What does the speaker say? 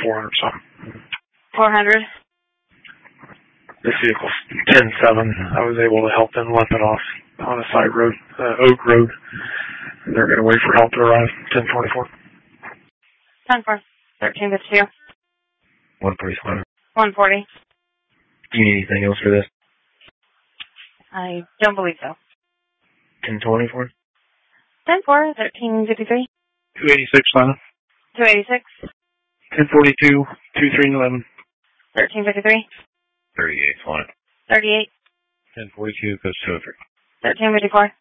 400 something. 400. This vehicle's 10-7. I was able to help them limp it off on a side road, Oak Road. They're going to wait for help to arrive. 10-24. 10-4. 13-52. 145. 140. Do you need anything else for this? I don't believe so. 10-24. 10-4. 13-53. 286, Lana. 286. 10-42. 23-11. 13-53. 38, 1. 38. 10-42 goes 203. 13-54.